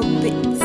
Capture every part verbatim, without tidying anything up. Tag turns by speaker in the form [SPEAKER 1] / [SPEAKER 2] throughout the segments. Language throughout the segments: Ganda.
[SPEAKER 1] Beats.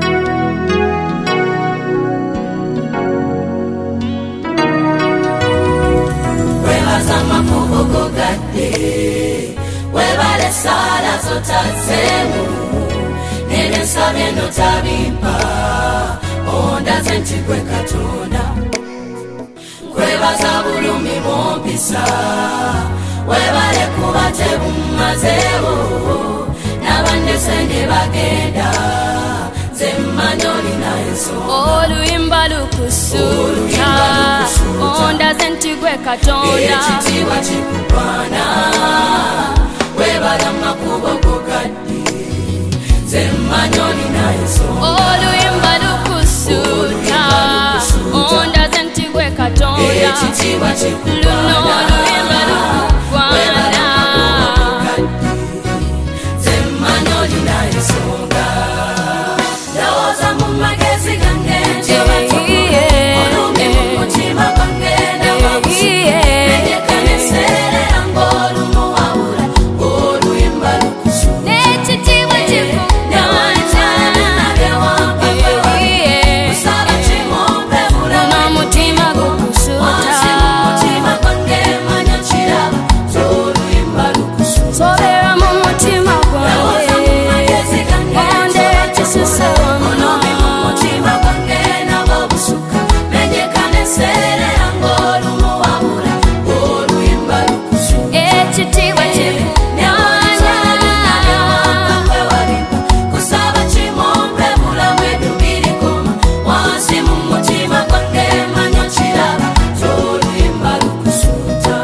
[SPEAKER 2] Webazama kubogo gade webale sala zotatsemu nene sabe no tabimpa onda zentigwe katonda kwebaza bulumi mompisa webale kubate bumazeo nabande senge bagenda zemmanyoli na eso
[SPEAKER 1] Oluyimba lukusuka onda zentigwe katonda
[SPEAKER 2] ekitiibwa kikupana webala makubo gogadi zemmanyoli na eso
[SPEAKER 1] Oluyimba lukusuka onda zentigwe katonda
[SPEAKER 2] ekitiibwa kikupana
[SPEAKER 1] luno oluyimba lukukwana
[SPEAKER 2] zemmanyoli na ensonga ndowooza mu magezi gange olumi mu mutima gwange nabakusuenyekanenseerera ng'olumu wabula oluyimba lukusuka
[SPEAKER 1] n'ekitiibwa
[SPEAKER 2] kusaba kimompe
[SPEAKER 1] kikukwana mutima
[SPEAKER 2] wansi mu mutima gwange manya kiraba oluyimba lukusuka
[SPEAKER 1] sobera mu mutima
[SPEAKER 2] ndowooza mu magezi gange
[SPEAKER 1] onde ekisusa
[SPEAKER 2] olumi mu mutima gwange nabwo busuka menyekanenseerera ng'olumu wabula oluyimba lukusuka
[SPEAKER 1] ekitiibwa
[SPEAKER 2] kusaba kimompe mulamu edubirikoma wansi mu mutima gwange manya kiraba oluyimba lukusuuta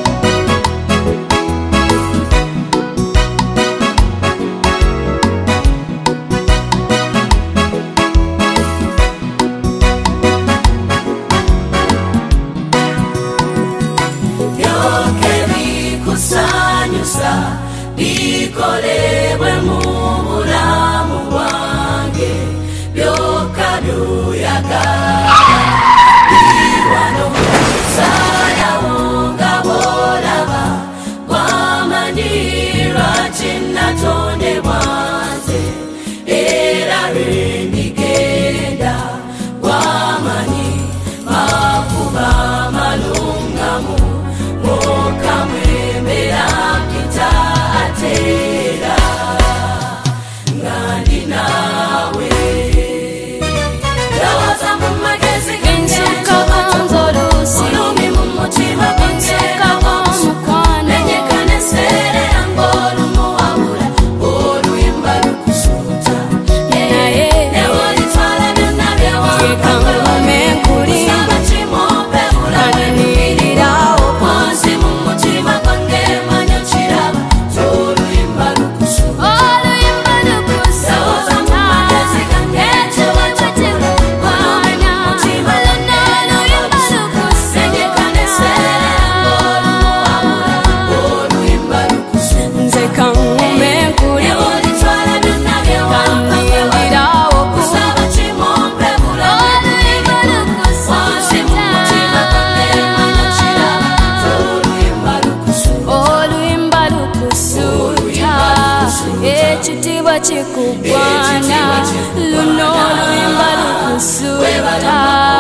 [SPEAKER 2] byoke bikusanyusa bikolebwe mu bulamu bwange byoka byoyagala biwano sayawo nga bwolaba gwamanyirwa kinnatondebwa nze era lwendigenda gwamanyi makuba malungamu mokamwemera mpita atera nga ndi naawe ndowooza mu magezi
[SPEAKER 1] ensuka konzolusi
[SPEAKER 2] olumi mu mutima gwange
[SPEAKER 1] ensuka komukwano
[SPEAKER 2] nenyekanenseerera ng'olumu wabula oluyimba lukusuuta
[SPEAKER 1] naye
[SPEAKER 2] newolitwala byonna
[SPEAKER 1] yekangume nkulimba
[SPEAKER 2] kusaba kimompe mulamu
[SPEAKER 1] kananiririrawo
[SPEAKER 2] wansi mu mutima gwange manya kiraba oluyimba lukusuuta
[SPEAKER 1] oluyimba
[SPEAKER 2] ndowooza mu
[SPEAKER 1] lukusuka
[SPEAKER 2] magezi gange
[SPEAKER 1] ekitiibwa kikukwana luno oluyimba lukusuka nze kangume nkulimba kanirirawo oluyimba lukusuka oluyimba lukusuuta ekitiibwa kikugwana luno oluyimba lukusuuta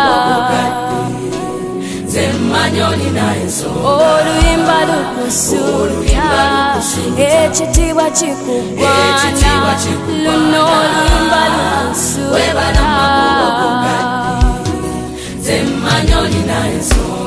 [SPEAKER 1] oluyimba lukusuuta ekitiibwa kikugwana luno oluyimba lukusuuta
[SPEAKER 2] zemmanyoli na ensonga